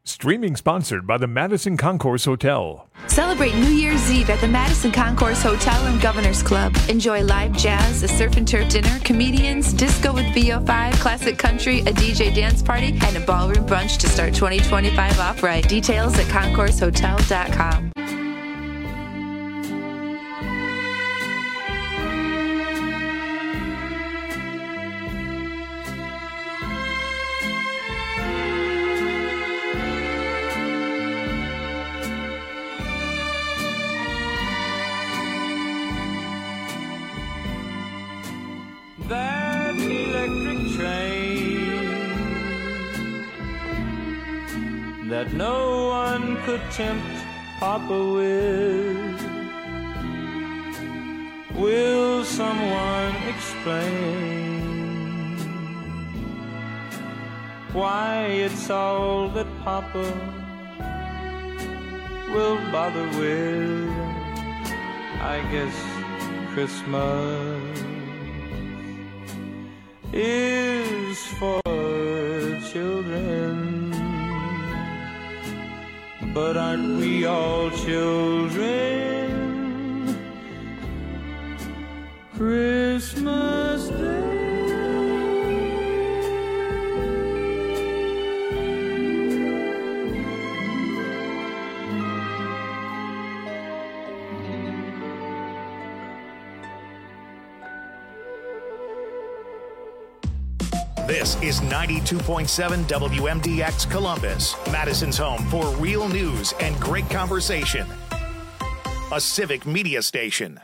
Streaming sponsored by the Madison Concourse Hotel. Celebrate New Year's Eve at the Madison Concourse Hotel and Governor's Club. Enjoy live jazz, a surf and turf dinner, comedians, disco with VO5, classic country, a DJ dance party, and a ballroom brunch to start 2025 off right. Details at concoursehotel.com. That electric train that no one could tempt Papa with. Will someone explain why it's all that Papa will bother with? I guess Christmas is for children, but aren't we all children? Christmas Day. This is 92.7 WMDX Columbus, Madison's home for real news and great conversation. A civic media station.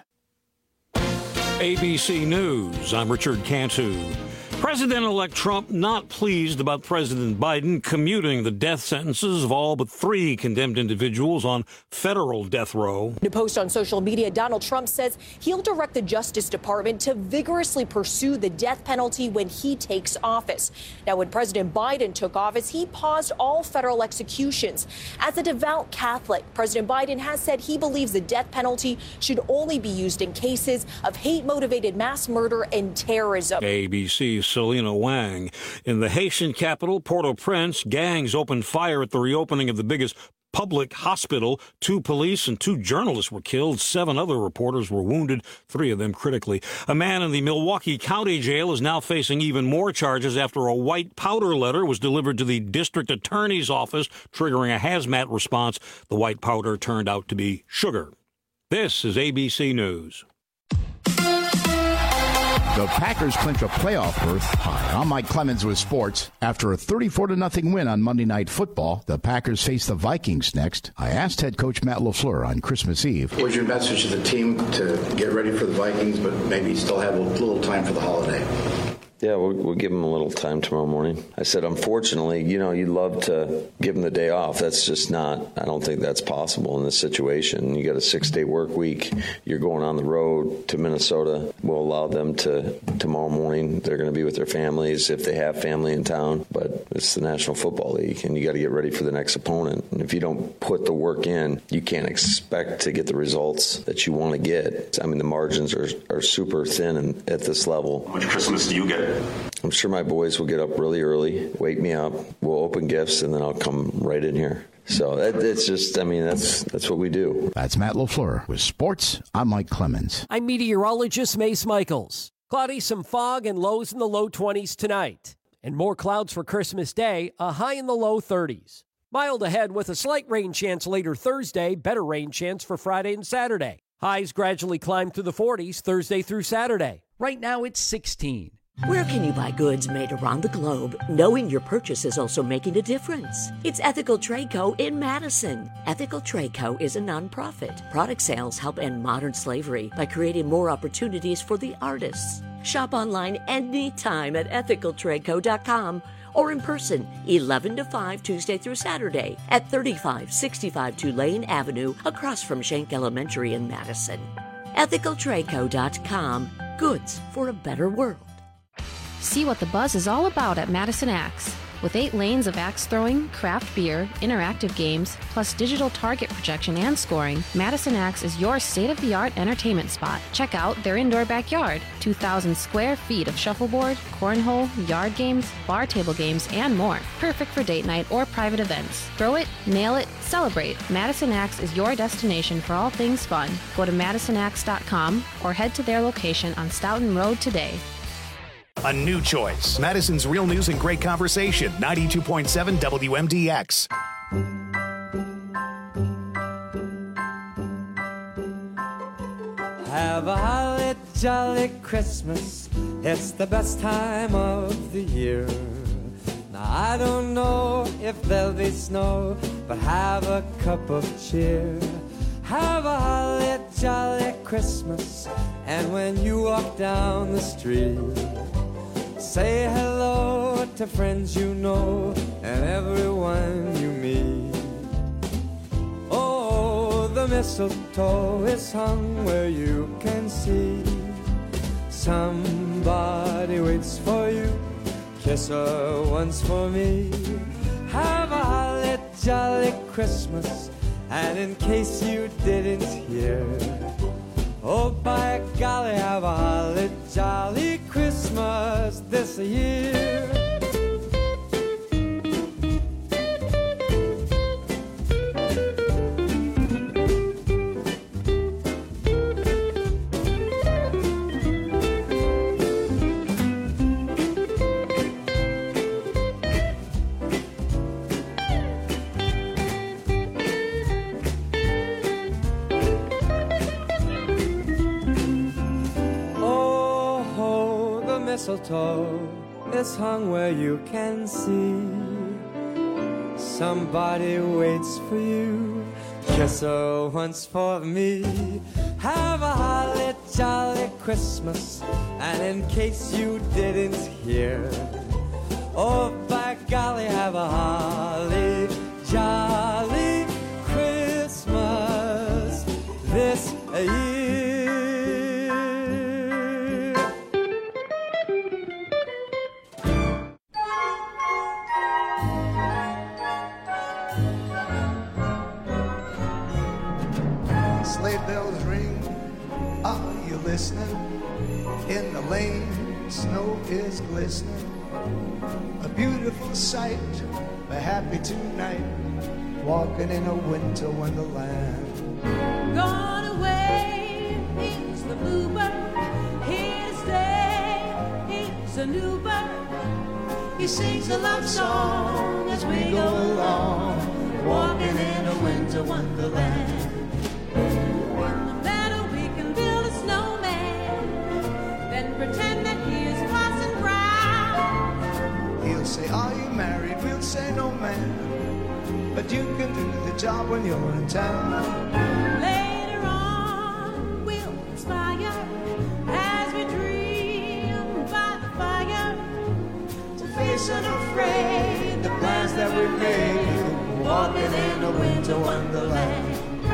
ABC News, I'm Richard Cantu. President-elect Trump not pleased about President Biden commuting the death sentences of all but 3 condemned individuals on federal death row. In a post on social media, Donald Trump says he'll direct the Justice Department to vigorously pursue the death penalty when he takes office. Now, when President Biden took office, he paused all federal executions. As a devout Catholic, President Biden has said he believes the death penalty should only be used in cases of hate-motivated mass murder and terrorism. ABC's Selena Wang. In the Haitian capital, Port-au-Prince, gangs opened fire at the reopening of the biggest public hospital. 2 police and 2 journalists were killed. 7 other reporters were wounded, 3 of them critically. A man in the Milwaukee County Jail is now facing even more charges after a white powder letter was delivered to the district attorney's office, triggering a hazmat response. The white powder turned out to be sugar. This is ABC News. The Packers clinch a playoff berth. Hi, I'm Mike Clemens with sports. After a 34-0 win on Monday Night Football, the Packers face the Vikings next. I asked head coach Matt LaFleur on Christmas Eve. What's your message to the team to get ready for the Vikings, but maybe still have a little time for the holiday? Yeah, we'll give them a little time tomorrow morning. I said, unfortunately, you'd love to give them the day off. That's just not, I don't think that's possible in this situation. You got a 6-day work week. You're going on the road to Minnesota. We'll allow them to, tomorrow morning, they're going to be with their families if they have family in town. But it's the National Football League, and you got to get ready for the next opponent. And if you don't put the work in, you can't expect to get the results that you want to get. I mean, the margins are super thin at this level. How much Christmas do you get? I'm sure my boys will get up really early, wake me up, we'll open gifts, and then I'll come right in here. So it's just, that's what we do. That's Matt LaFleur. With sports, I'm Mike Clemens. I'm meteorologist Mace Michaels. Cloudy, some fog, and lows in the low 20s tonight. And more clouds for Christmas Day, a high in the low 30s. Mild ahead with a slight rain chance later Thursday, better rain chance for Friday and Saturday. Highs gradually climb through the 40s Thursday through Saturday. Right now it's 16. Where can you buy goods made around the globe, knowing your purchase is also making a difference? It's Ethical Trade Co. in Madison. Ethical Trade Co. is a nonprofit. Product sales help end modern slavery by creating more opportunities for the artists. Shop online anytime at ethicaltradeco.com or in person 11 to 5 Tuesday through Saturday at 3565 Tulane Avenue across from Schenck Elementary in Madison. ethicaltradeco.com. Goods for a better world. See what the buzz is all about at Madison Axe. With 8 lanes of axe throwing, craft beer, interactive games, plus digital target projection and scoring, Madison Axe is your state-of-the-art entertainment spot. Check out their indoor backyard, 2,000 square feet of shuffleboard, cornhole, yard games, bar table games, and more. Perfect for date night or private events. Throw it, nail it, celebrate. Madison Axe is your destination for all things fun. Go to MadisonAxe.com or head to their location on Stoughton Road today. A new choice. Madison's Real News and Great Conversation. 92.7 WMDX. Have a holly jolly Christmas. It's the best time of the year. Now I don't know if there'll be snow, but have a cup of cheer. Have a holly jolly Christmas. And when you walk down the street, say hello to friends you know and everyone you meet. Oh, the mistletoe is hung where you can see. Somebody waits for you, kiss her once for me. Have a holly jolly Christmas, and in case you didn't hear, oh, by golly, have a holly jolly Christmas this year. Mistletoe is hung where you can see. Somebody waits for you, kiss her once for me. Have a holly jolly Christmas, and in case you didn't hear, oh by golly, have a holly jolly Christmas this year. In the lane, snow is glistening. A beautiful sight, we're happy tonight, walking in a winter wonderland. Gone away is the bluebird, here to stay is a new bird. He sings a love song as we go along, walking in a winter wonderland. Pretend that he is Parson Brown. He'll say, are you married? We'll say, no, man, but you can do the job when you're in town. Later on, we'll conspire as we dream by the fire to face unafraid the plans that we've made, walking in a winter wonderland.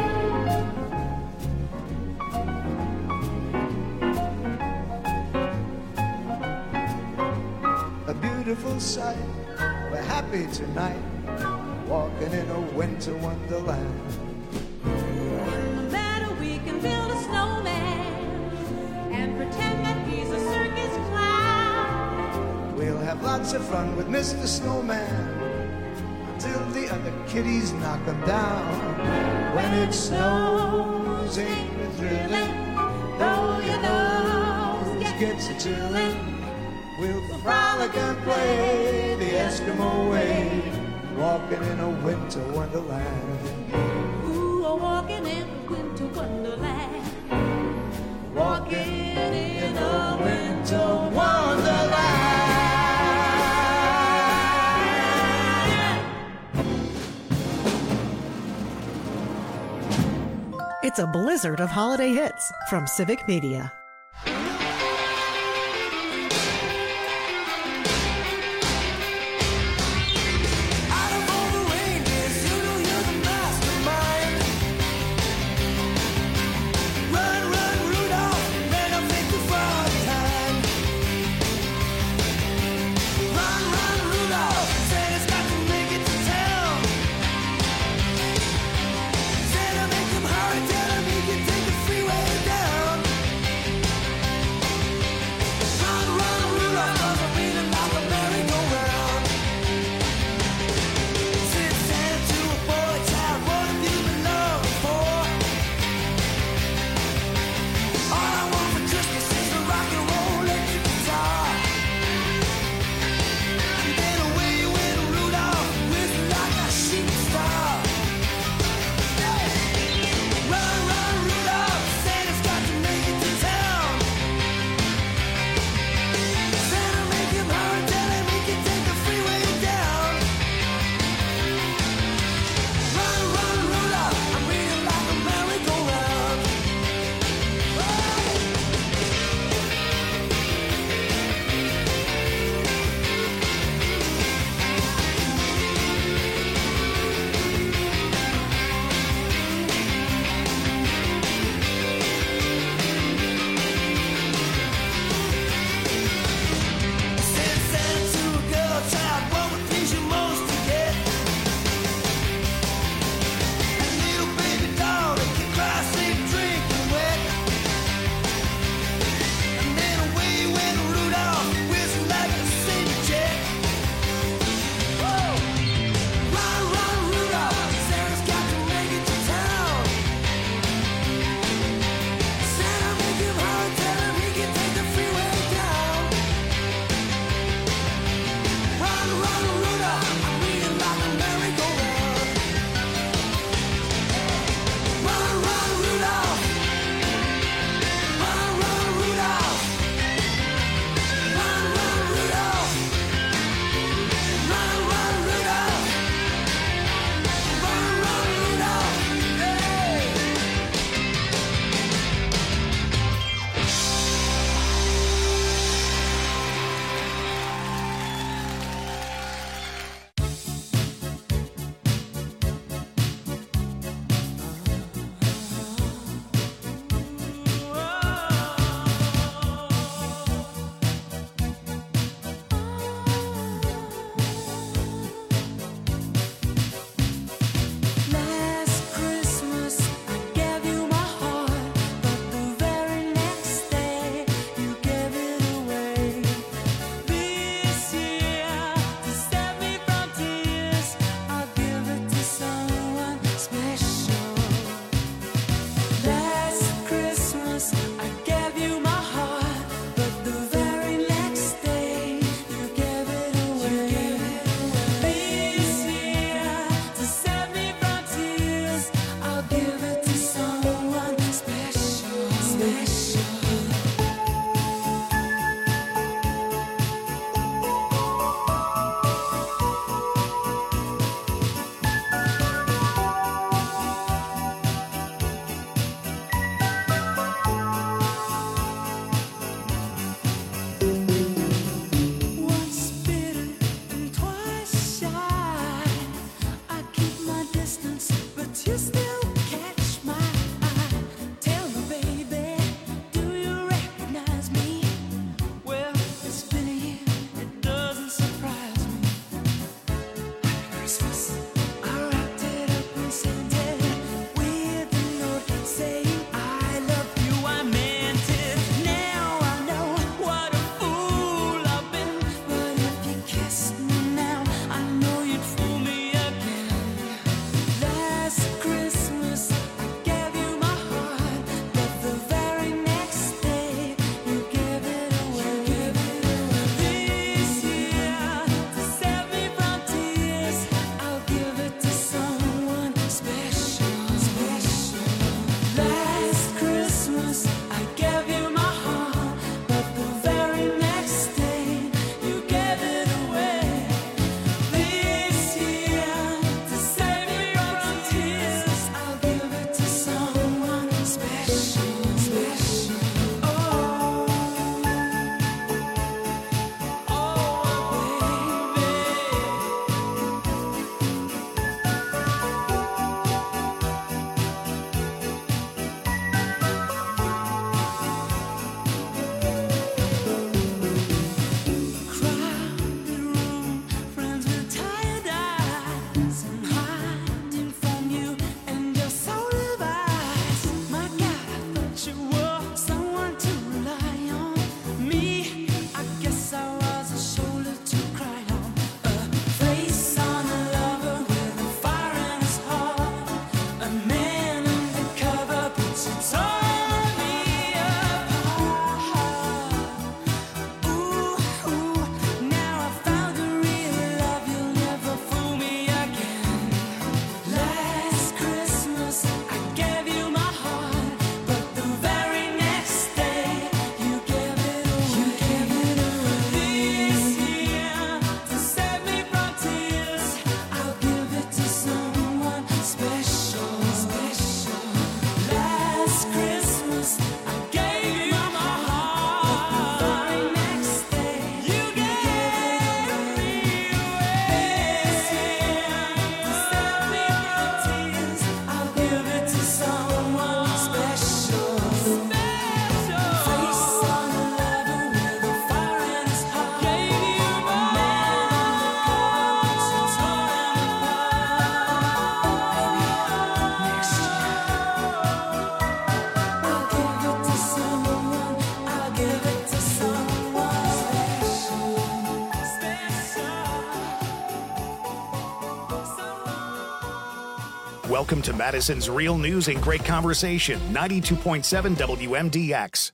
Beautiful sight, we're happy tonight, walking in a winter wonderland. In the meadow we can build a snowman and pretend that he's a circus clown. We'll have lots of fun with Mr. Snowman until the other kiddies knock him down. When it snows, ain't it thrilling, though your nose gets a chilling. We'll frolic and play the Eskimo way, walking in a winter wonderland. Ooh, walking in a winter wonderland. Walking in a winter wonderland. It's a blizzard of holiday hits from Civic Media. Run, Rudolph, say Welcome to Madison's Real News and Great Conversation, 92.7 WMDX.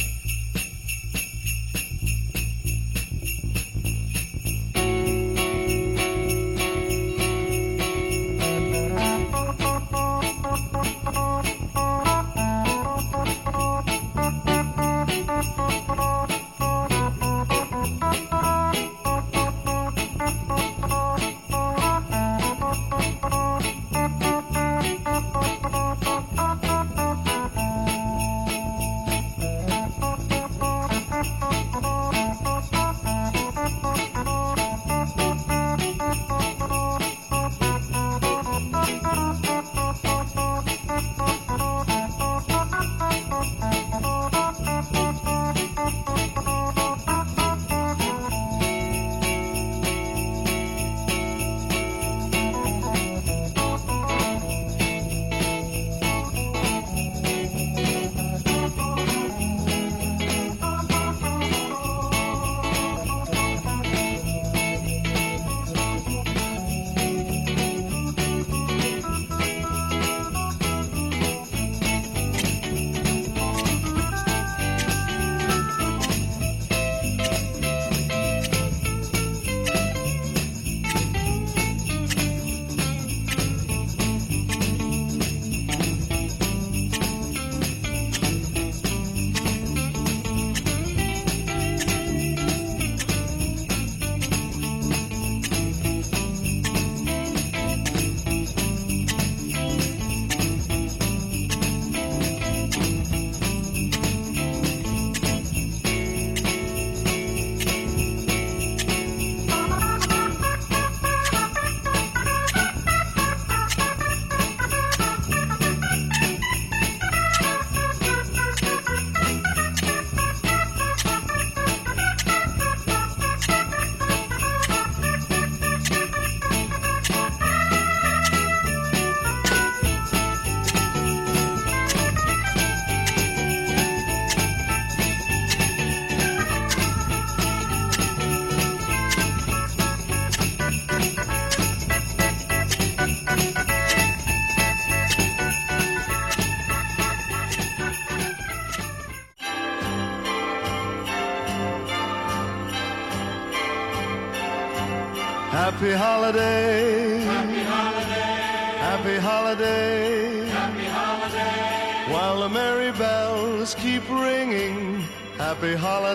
Happy holiday, happy holiday, happy holiday, happy holiday. While the merry bells keep ringing, happy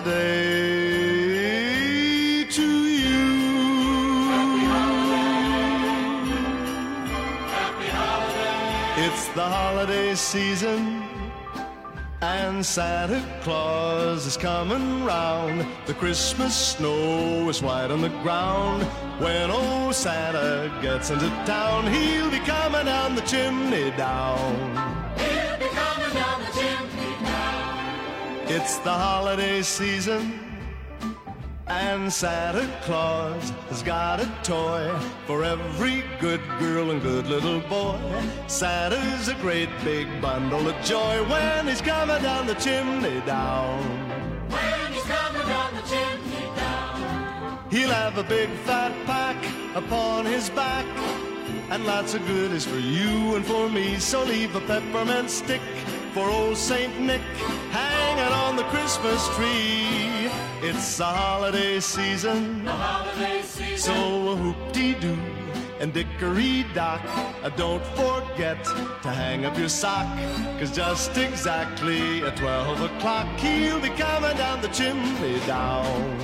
holiday to you. Happy holiday, happy holiday. It's the holiday season, and Santa Claus is coming round. The Christmas snow is white on the ground. When old Santa gets into town, he'll be coming down the chimney down. He'll be coming down the chimney down. It's the holiday season, and Santa Claus has got a toy for every good girl and good little boy. Santa's a great big bundle of joy when he's coming down the chimney down. When he's coming down the chimney down. He'll have a big fat pack upon his back, and lots of goodies for you and for me. So leave a peppermint stick for old Saint Nick hanging on the Christmas tree. It's the holiday season, so whoop-dee-doo and dickory-dock. Don't forget to hang up your sock, 'cause just exactly at 12 o'clock he'll be coming down the chimney down.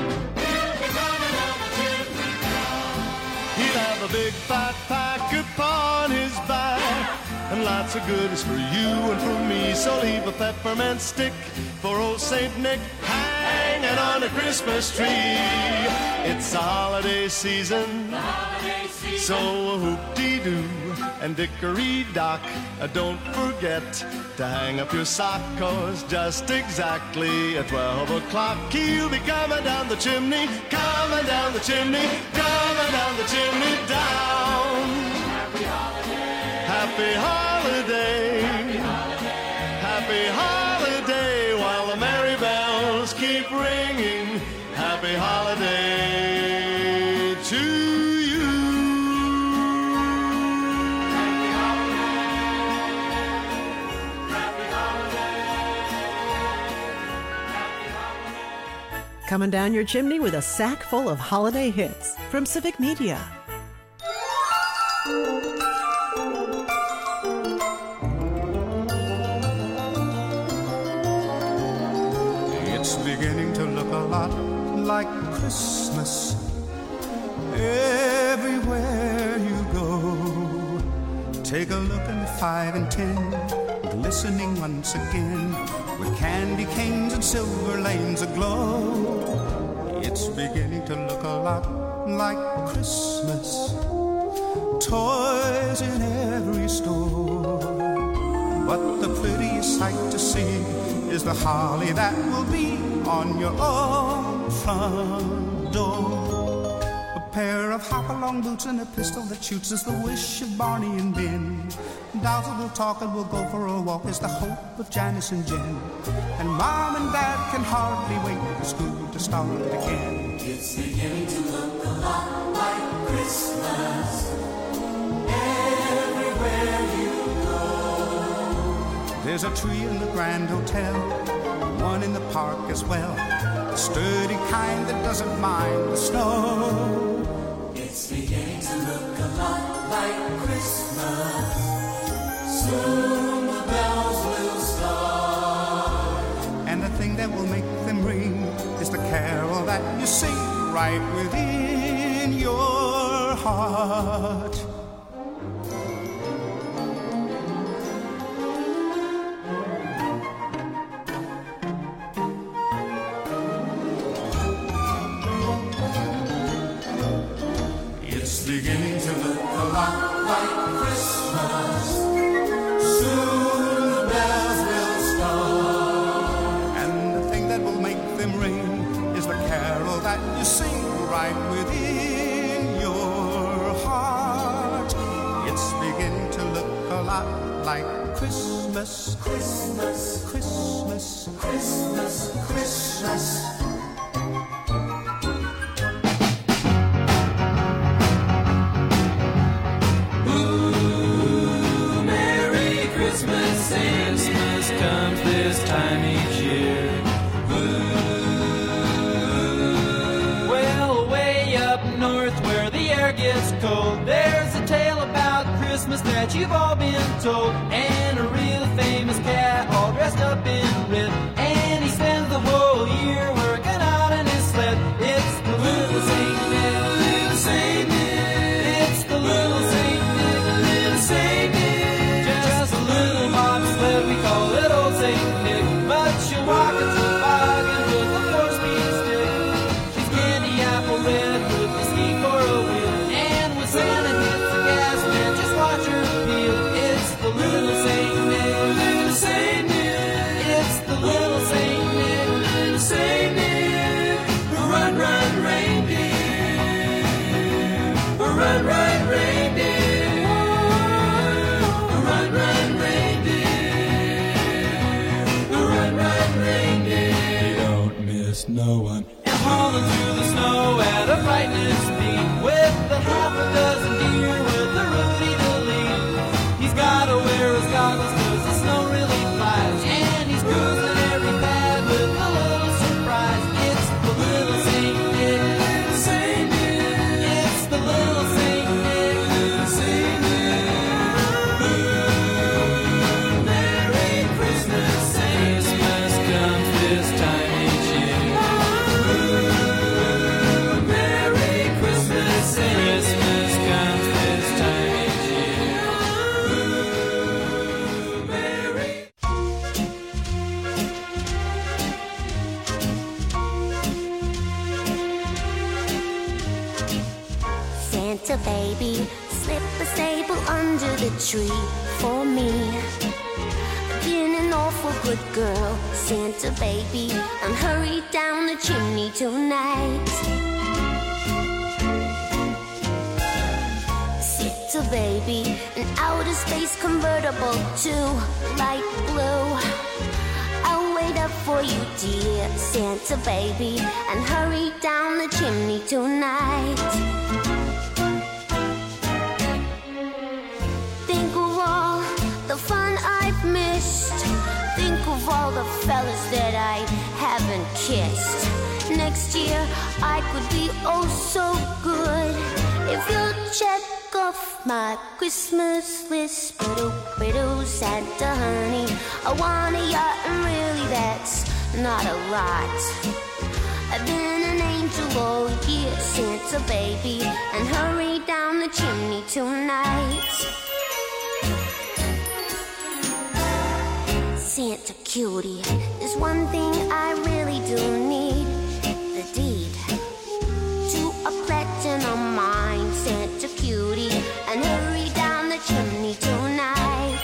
He'll have a big fat pack upon his back, and lots of goodies for you and for me. So leave a peppermint stick for old Saint Nick hanging on a Christmas tree. It's the holiday season, so whoop-dee-doo and dickory-dock. Don't forget to hang up your sock, 'cause just exactly at 12 o'clock he'll be coming down the chimney, coming down the chimney, coming down the chimney down. Happy holiday, happy holiday, happy holiday, happy holiday, while the merry bells keep ringing. Happy holiday to you. Happy holiday. coming down your chimney with a sack full of holiday hits from Civic Media. It's beginning to look a lot like Christmas everywhere you go. Take a look in the 5 and 10, glistening once again, with candy canes and silver lanes aglow. It's beginning to look a lot like Christmas, toys in every store. But the prettiest sight to see is the holly that will be on your own front door. A pair of hop-along boots and a pistol that shoots is the wish of Barney and Ben. Dolls that will talk and will go for a walk is the hope of Janice and Jen. And Mom and Dad can hardly wait for school to start again. It's beginning to look a lot like Christmas everywhere you go. There's a tree in the Grand Hotel, one in the park as well, a sturdy kind that doesn't mind the snow. It's beginning to look a lot like Christmas. Soon the bells will start. And the thing that will make them ring is the carol that you sing right within your heart. It's beginning to look a lot like Christmas. Soon the bells will start. And the thing that will make them ring is the carol that you sing right within your heart. It's beginning to look a lot like Christmas, Christmas, Christmas, Christmas, Christmas. Christmas comes this time each year. Well, way up north where the air gets cold, there's a tale about Christmas that you've all been told. And a real famous cat all dressed up in red, and he spends the whole year working out in his sled. It's the little Saint Nick, little Saint Nick. It's the little Saint Nick, little Saint Nick. Just a little bobsled, we call it old Saint Nick, but she'll walk a toboggan with a 4-speed stick. She's candy apple red with the ski for a wheel, and when Santa hits the gas, man, just watch her peel. It's the little Saint Nick, little Saint Nick. It's the little Saint Nick, little Saint Nick. Run, run, reindeer. Run, run, reindeer. Run, run, reindeer. Run, run, reindeer. You don't miss no one. And hauling through the snow at a frightening speed, with a half a dozen deer with a Rudy to lead. He's gotta wear his goggles 'cause the snow really flies, and he's cruising every pad with a little surprise. It's the little Saint Nick, little Saint Nick. It's the little Saint Nick, little Saint Nick. Merry Christmas, Christmas comes this time each year. Merry Christmas, Christmas comes this time each year. Merry. Santa baby, slip a sable under the tree for me. Been an awful good girl, Santa baby, and hurry down the chimney tonight. Santa baby, an outer space convertible to light blue. I'll wait up for you, dear Santa baby, and hurry down the chimney tonight. Think of all the fun I've missed. Think of all the fellas that I haven't kissed. next year I could be oh so good. If you check off my Christmas list, biddle, Santa honey, I want a yacht, and really that's not a lot. I've been an angel all year, Santa baby, and hurry down the chimney tonight. Santa cutie, there's one thing I really do need, the deed to a platinum mine. Santa cutie, and hurry down the chimney tonight.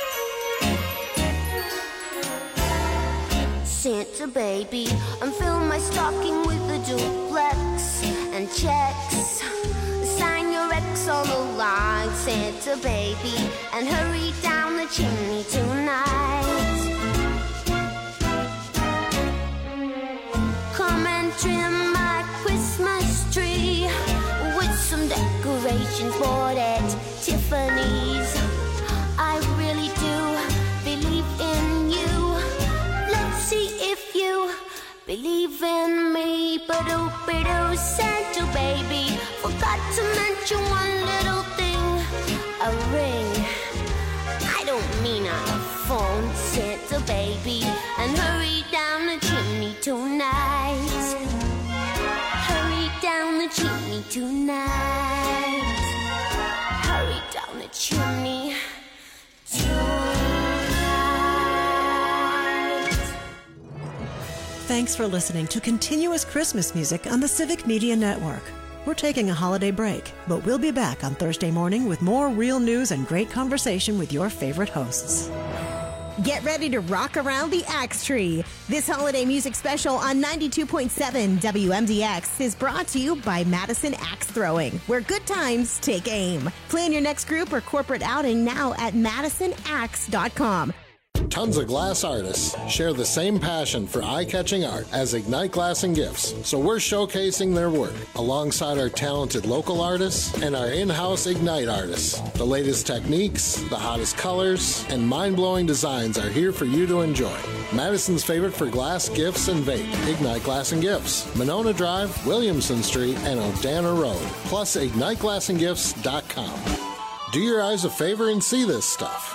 Santa baby, and fill my stocking with a duplex and checks. Sign your ex on the line, Santa baby, and hurry down the chimney tonight. Come and trim my Christmas tree with some decorations bought at Tiffany's. I really do believe in you. Let's see if you believe in me. Ba-do, Santa baby, forgot to mention one little thing, a ring. I don't mean on a phone, Santa baby, and hurry down the chimney tonight. Hurry down the chimney tonight. Hurry down the chimney tonight. Thanks for listening to Continuous Christmas Music on the Civic Media Network. We're taking a holiday break, but we'll be back on Thursday morning with more real news and great conversation with your favorite hosts. Get ready to rock around the Axe Tree. This holiday music special on 92.7 WMDX is brought to you by Madison Axe Throwing, where good times take aim. Plan your next group or corporate outing now at MadisonAxe.com. Tons of glass artists share the same passion for eye-catching art as Ignite Glass and Gifts, so we're showcasing their work alongside our talented local artists and our in-house Ignite artists. The latest techniques, the hottest colors, and mind-blowing designs are here for you to enjoy. Madison's favorite for glass, gifts, and vape, Ignite Glass and Gifts, Monona Drive, Williamson Street, and O'Dana Road, plus IgniteGlassandGifts.com. Do your eyes a favor and see this stuff.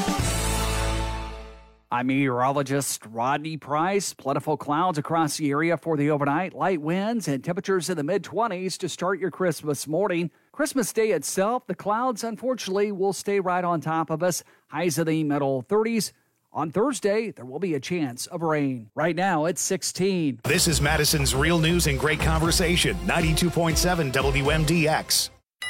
I'm meteorologist Rodney Price. Plentiful clouds across the area for the overnight. Light winds and temperatures in the mid-20s to start your Christmas morning. Christmas Day itself, the clouds, unfortunately, will stay right on top of us. Highs in the middle 30s. On Thursday, there will be a chance of rain. Right now, it's 16. This is Madison's Real News and Great Conversation, 92.7 WMDX.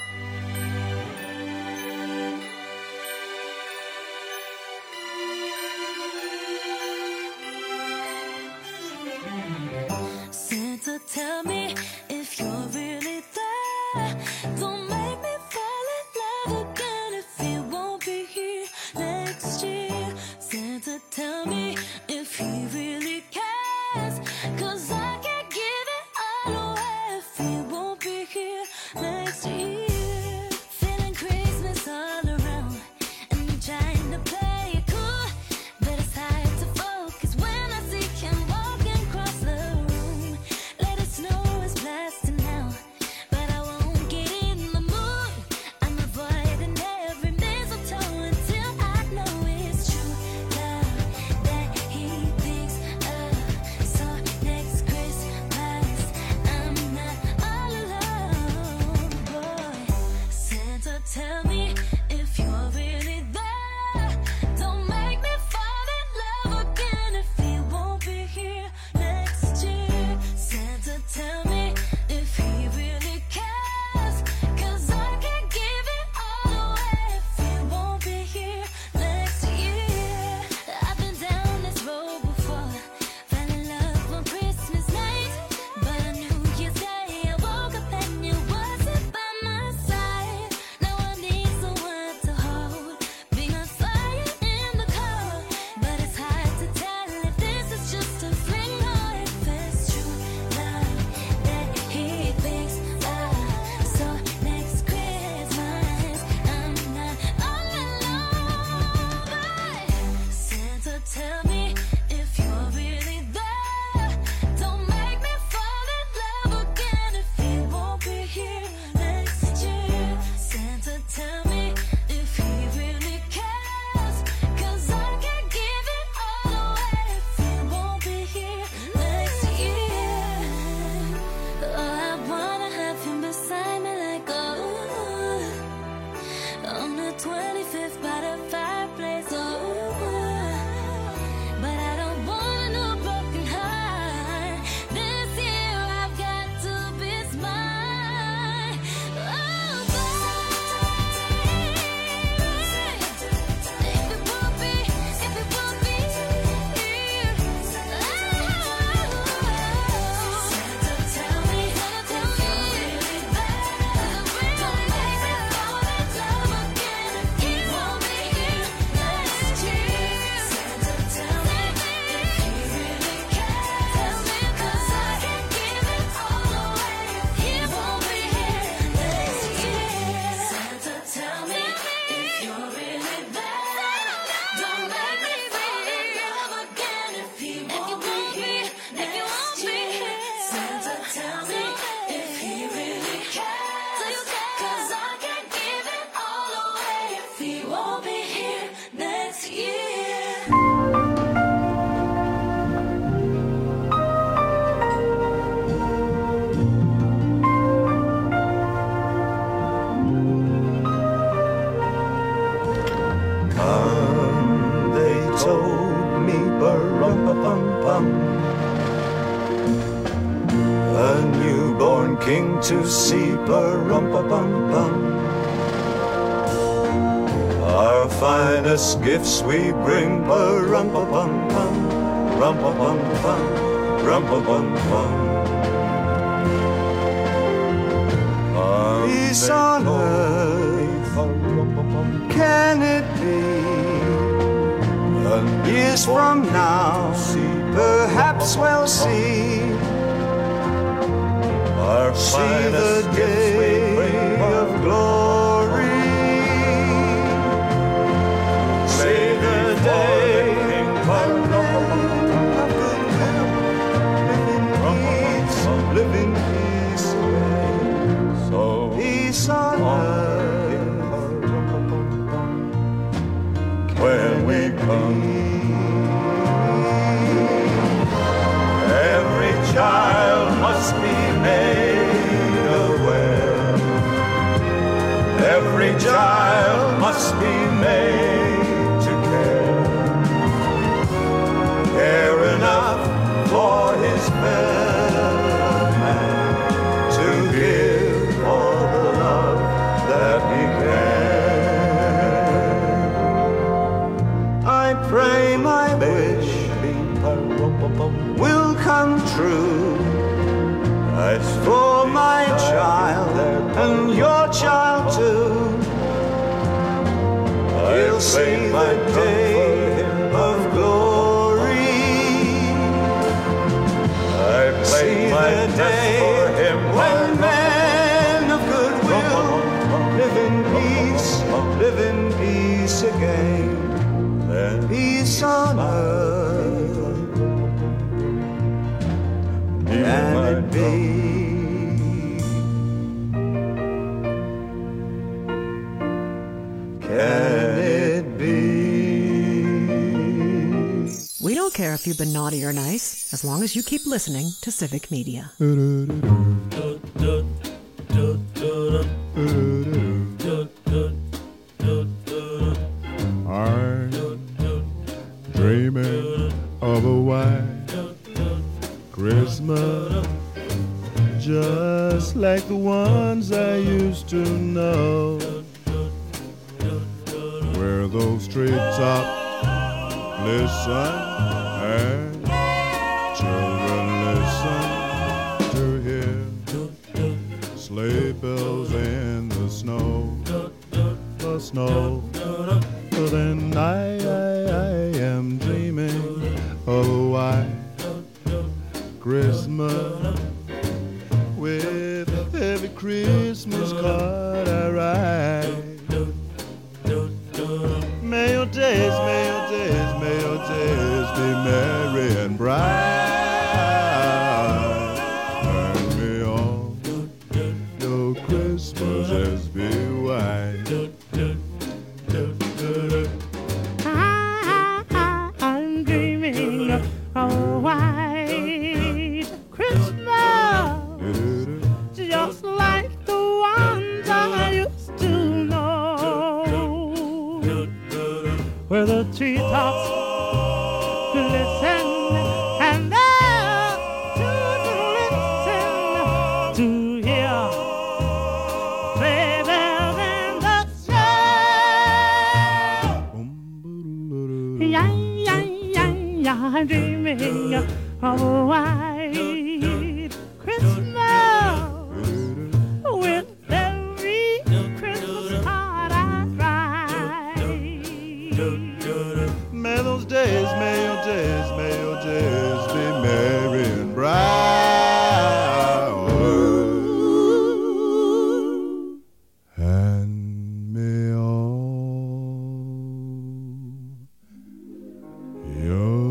Santa, tell me if you're really there. Don't make me fall in love again if you won't be here next year. Santa, tell me if he really cares, 'cause I can't give it all away if he won't be here next year. told me, ba-rum-pa-pum-pum, a newborn king to see, ba-rum-pa-pum-pum. Our finest gifts we bring, ba-rum-pa-pum-pum, rum-pa-pum-pum, rum-pa-pum-pum. Peace on earth, can it be? Years from now, perhaps we'll see the day of glory. See the day of goodwill, live in peace, so peace on earth when we come. Every child must be made aware. Every child must be made to care enough for his fellow man, to give all the love that he can. I pray my wish will come true. As for my child and your child too, he'll see the day of glory. I play my day for him when men of goodwill live in peace again. Then peace on earth. Can it be? Can it be? We don't care if you've been naughty or nice, as long as you keep listening to Civic Media. I'm dreaming of a white Christmas, just like the ones I used to know, where those treetops listen and children listen to hear sleigh bells in the snow. But then I am dreaming of a white Christmas, with every Christmas card I write. May your days be merry and bright, and may all your Christmases be white. I'm dreaming of a white Christmas, just like the ones I used to know, where the treetops glisten and the children listen to hear sleigh bells in the snow. Yeah, I'm dreaming of a white Christmas, with every Christmas card I write. May those days, may your days be merry and bright, and may all your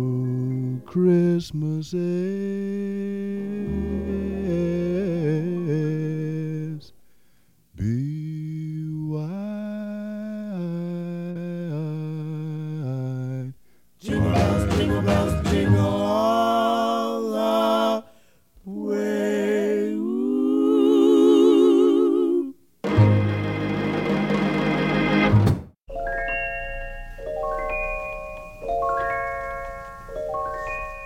Christmases be white. Jingle bells, jingle all the way. Ooh.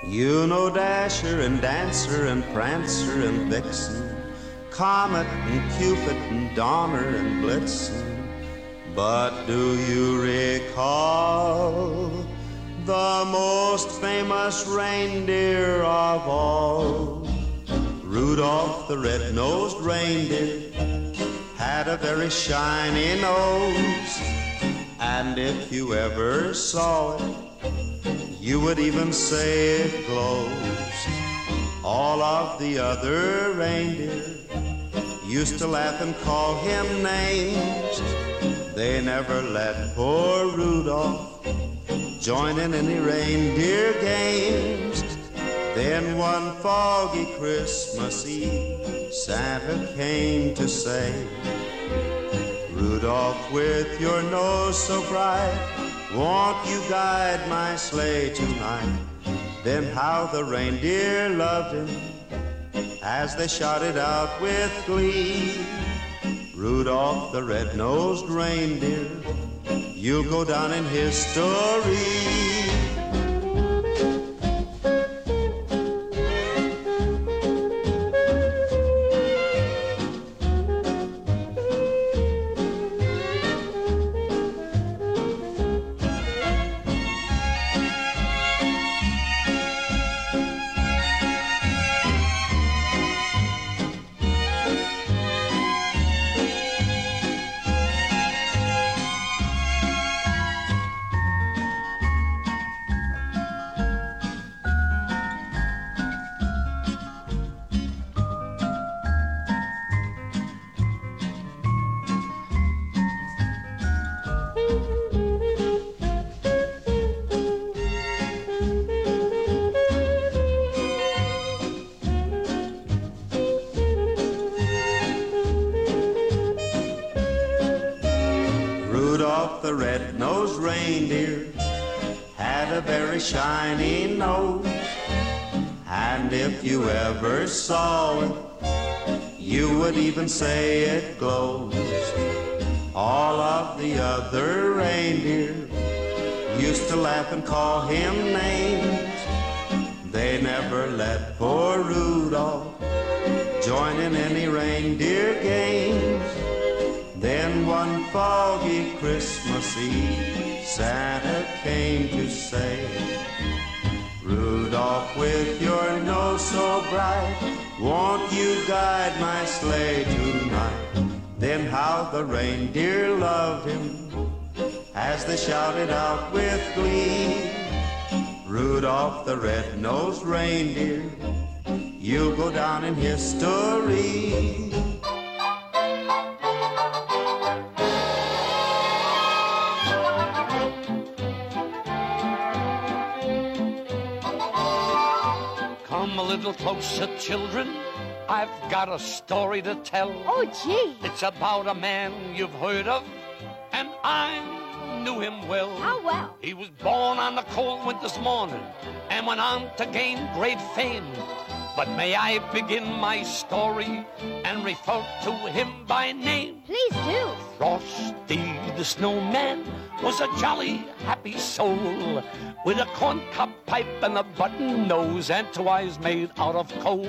You know Dasher and Dancer and Prancer and Vixen, Comet and Cupid and Donner and Blitzen. But do you recall the most famous reindeer of all? Rudolph the red-nosed reindeer had a very shiny nose, and if you ever saw it, you would even say it glows. All of the other reindeer used to laugh and call him names. They never let poor Rudolph join in any reindeer games. Then one foggy Christmas Eve, Santa came to say, Rudolph, with your nose so bright, won't you guide my sleigh tonight? Then how the reindeer loved him as they shouted out with glee, Rudolph the red-nosed reindeer, you'll go down in history. Rudolph the red-nosed reindeer had a very shiny nose, and if you ever saw it, you would even say it glows. All of the other reindeer used to laugh and call him names. They never let poor Rudolph join in any reindeer games. Then one foggy Christmas Eve, Santa came to say, Rudolph, with your nose so bright, won't you guide my sleigh tonight? Then how the reindeer loved him as they shouted out with glee, Rudolph the red-nosed reindeer, you'll go down in history. Come a little closer, children. I've got a story to tell. Oh, gee. It's about a man you've heard of, and I knew him well. How well? He was born on a cold winter's morning and went on to gain great fame. But may I begin my story and refer to him by name? Please do. Frosty the Snowman was a jolly, happy soul with a corncob pipe and a button nose and 2 eyes made out of coal.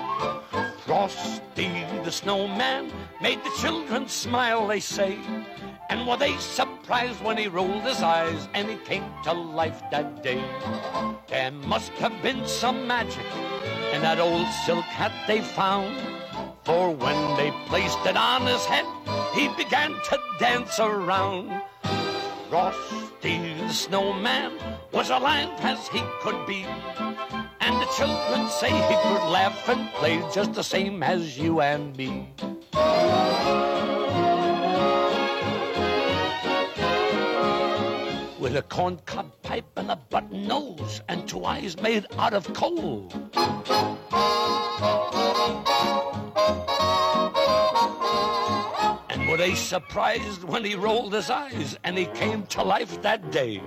Frosty the Snowman made the children smile, they say, and were they surprised when he rolled his eyes and he came to life that day. There must have been some magic in that old silk hat they found, for when they placed it on his head, he began to dance around. Frosty the Snowman was alive as he could be, and the children say he could laugh and play just the same as you and me. With a corncob pipe and a button nose and 2 eyes made out of coal. And were they surprised when he rolled his eyes and he came to life that day?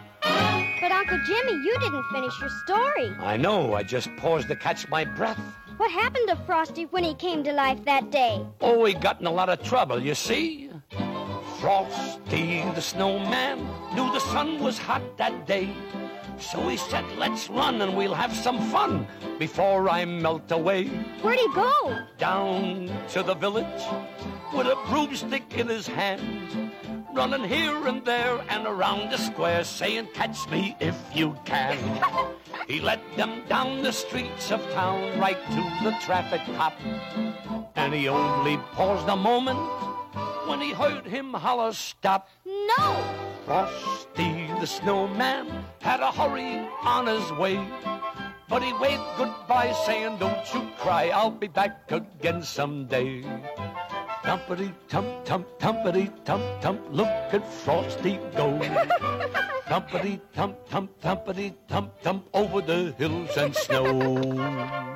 But Uncle Jimmy, you didn't finish your story. I know, I just paused to catch my breath. What happened to Frosty when he came to life that day? Oh, he got in a lot of trouble, you see. Frosty the snowman knew the sun was hot that day. So he said, let's run and we'll have some fun before I melt away. Where'd he go? Down to the village with a broomstick in his hand, running here and there and around the square, saying, catch me if you can. He led them down the streets of town right to the traffic cop, and he only paused a moment when he heard him holler, stop. No! Frosty the snowman had a hurry on his way, but he waved goodbye saying, don't you cry, I'll be back again someday. Tumpity-tump-tump, tumpity-tump-tump, look at Frosty go. Tumpity-tump-tump, tumpity-tump-tump, over the hills and snow.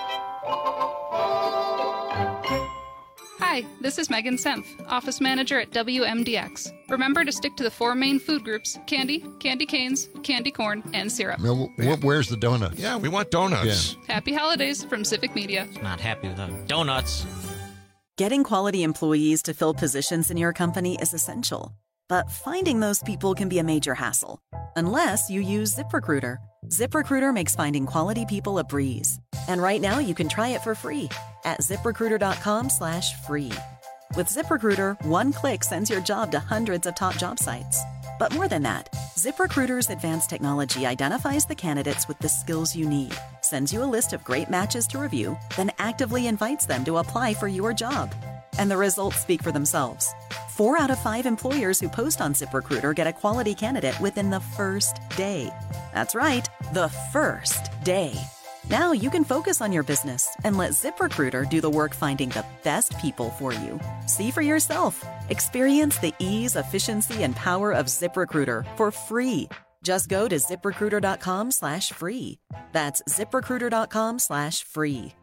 Hi, this is Megan Senf, Office Manager at WMDX. Remember to stick to the 4 main food groups: candy, candy canes, candy corn, and syrup. Now, where's the donuts? Yeah, we want donuts. Yeah. Happy holidays from Civic Media. Not happy without donuts. Getting quality employees to fill positions in your company is essential, but finding those people can be a major hassle, unless you use ZipRecruiter. ZipRecruiter makes finding quality people a breeze. And right now you can try it for free at ZipRecruiter.com/free. With ZipRecruiter, one click sends your job to hundreds of top job sites. But more than that, ZipRecruiter's advanced technology identifies the candidates with the skills you need, sends you a list of great matches to review, then actively invites them to apply for your job. And the results speak for themselves. 4 out of 5 employers who post on ZipRecruiter get a quality candidate within the first day. That's right, the first day. Now you can focus on your business and let ZipRecruiter do the work finding the best people for you. See for yourself. Experience the ease, efficiency, and power of ZipRecruiter for free. Just go to ZipRecruiter.com/free. That's ZipRecruiter.com/free.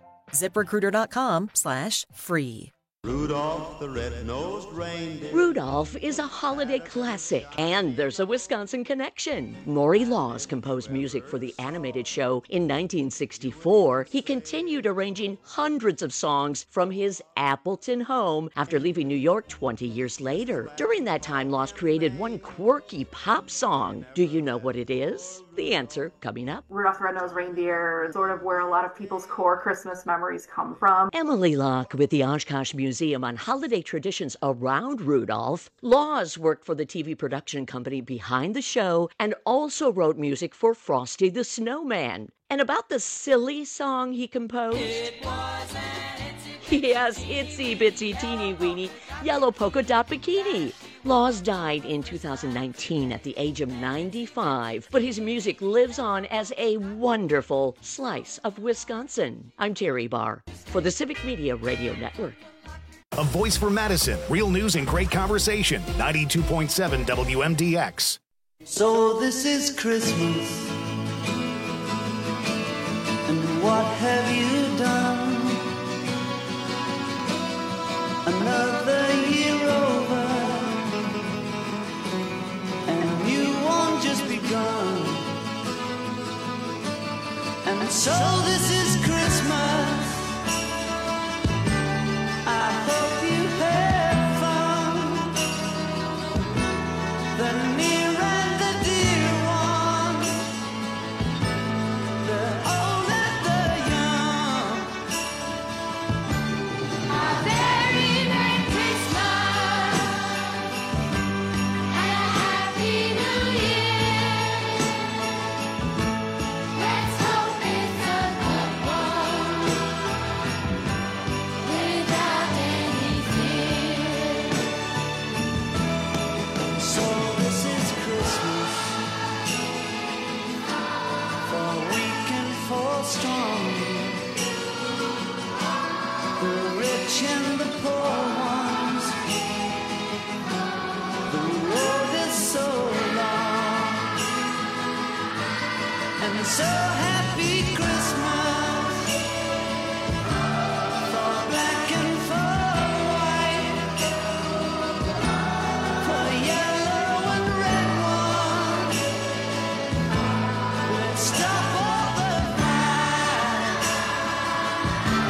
ZipRecruiter.com/free. Rudolph the red-nosed reindeer. Rudolph is a holiday classic, and there's a Wisconsin connection. Maury Laws composed music for the animated show in 1964. He continued arranging hundreds of songs from his Appleton home after leaving New York 20 years later. During that time, Laws created one quirky pop song. Do you know what it is? The answer coming up. Rudolph the Red-Nosed Reindeer is sort of where a lot of people's core Christmas memories come from. Emily Locke with the Oshkosh Museum on holiday traditions around Rudolph. Laws worked for the TV production company behind the show and also wrote music for Frosty the Snowman. And about the silly song he composed? Yes, Itsy Bitsy Teeny Weeny Yellow Polka Dot Bikini. Laws died in 2019 at the age of 95, but his music lives on as a wonderful slice of Wisconsin. I'm Terry Barr for the Civic Media Radio Network. A voice for Madison. Real news and great conversation. 92.7 WMDX. So this is Christmas, and what have you done? Another year over, and you won't just begun. And so this is Christmas. I hope you had fun. The near and the dear ones, the old and the young. A very Merry Christmas and a Happy New Year. Let's hope it's a good one without any fear. So this is Christmas, for weak and for strong, the rich and the poor ones. The road is so long, and so happy Christmas for black and for white, for yellow and red ones. Let's stop all the fight.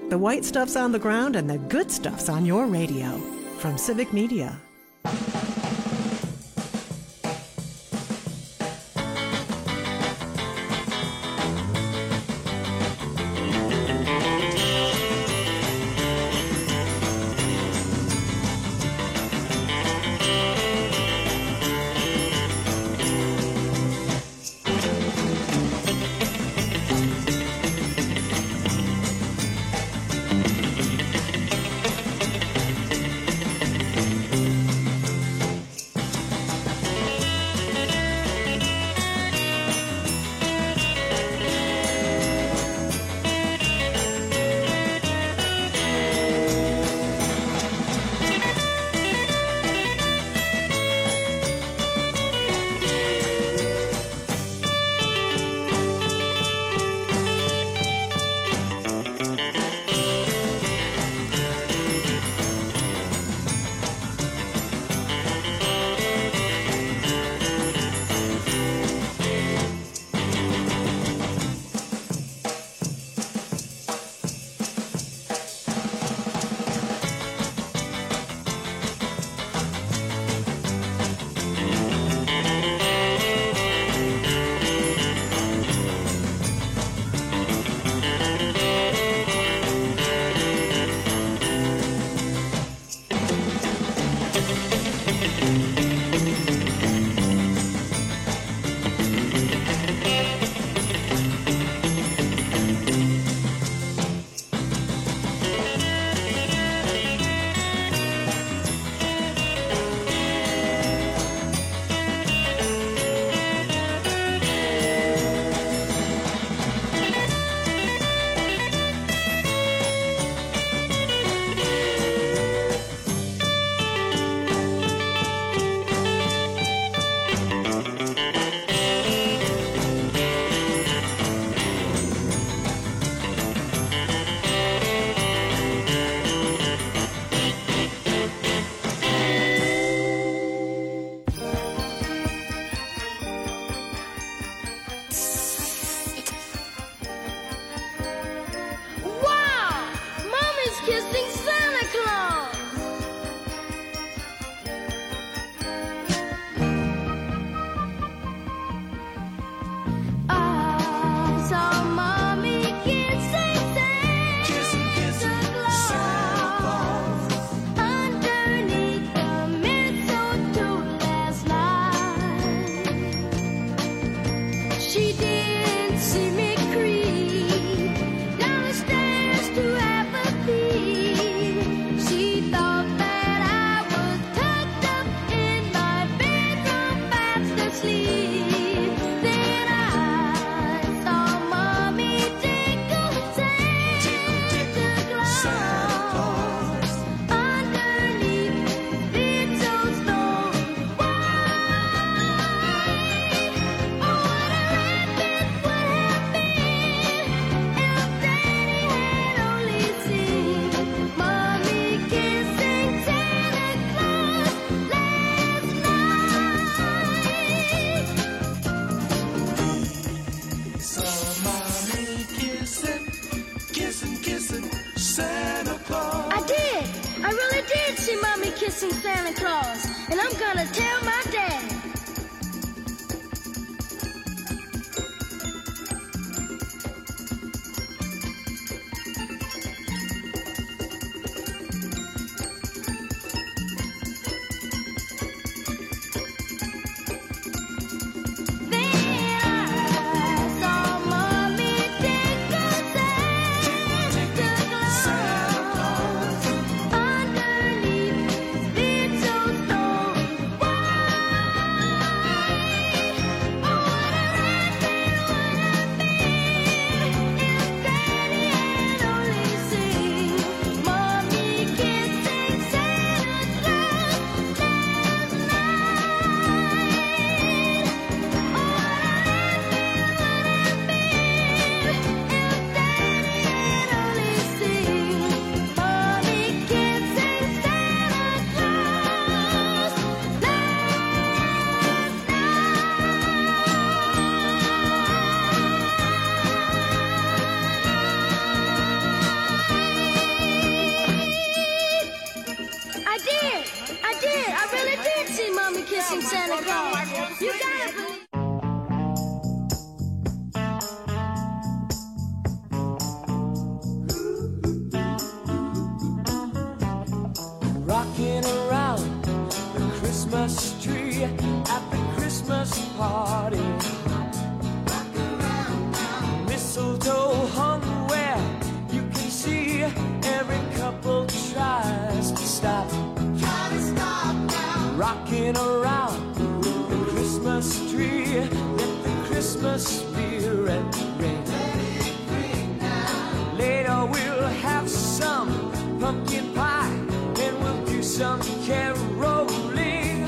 The white stuff's on the ground and the good stuff's on your radio. From Civic Media. kissing Santa Claus, and I'm gonna tell my dad. Underneath, it's so strong. Why? Christmas beer and rain. Later we'll have some pumpkin pie and we'll do some caroling.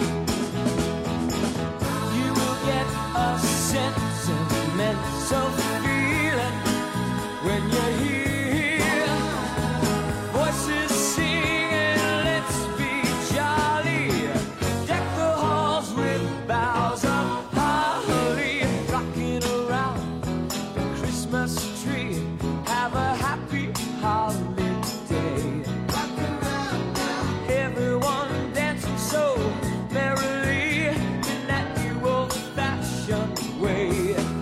You will get a sentimental feeling when you're here. Voices singing, let's be jolly. Deck the halls with boughs of holly, rocking around the Christmas tree. Have a happy holiday. Everyone dancing so merrily in that new old-fashioned way.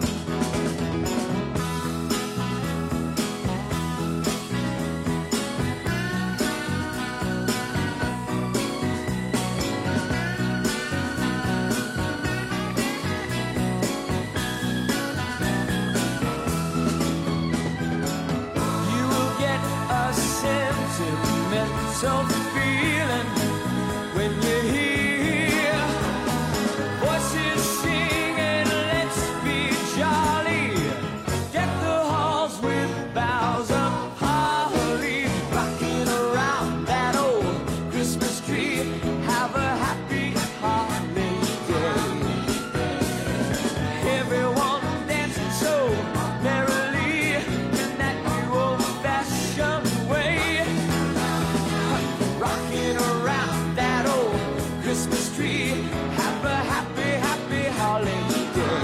You will get a sentimental feeling when you're here. Voices singing, let's be jolly. Deck the halls with boughs of holly, rocking around that old Christmas tree. Have a happy holiday. Everyone dancing so merrily in that new old-fashioned way. Rocking around that old Christmas tree. Have a happy, happy holiday.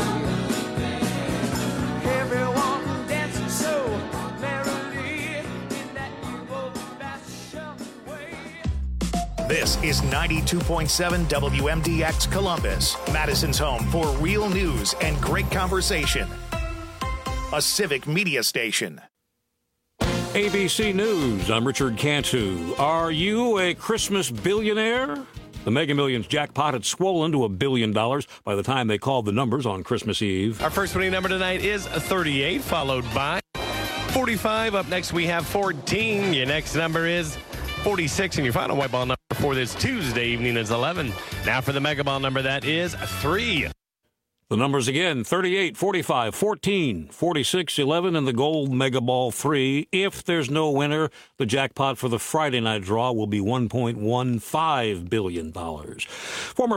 Everyone dancing so merrily in that new old-fashioned way. This is 92.7 WMDX Columbus, Madison's home for real news and great conversation. A civic media station. ABC News, I'm Richard Cantu. Are you a Christmas billionaire? The Mega Millions jackpot had swollen to $1 billion by the time they called the numbers on Christmas Eve. Our first winning number tonight is 38, followed by 45. Up next, we have 14. Your next number is 46, and your final white ball number for this Tuesday evening is 11. Now for the Mega Ball number, that is 3. The numbers again, 38, 45, 14, 46, 11, and the gold Mega Ball 3. If there's no winner, the jackpot for the Friday night draw will be $1.15 billion. Former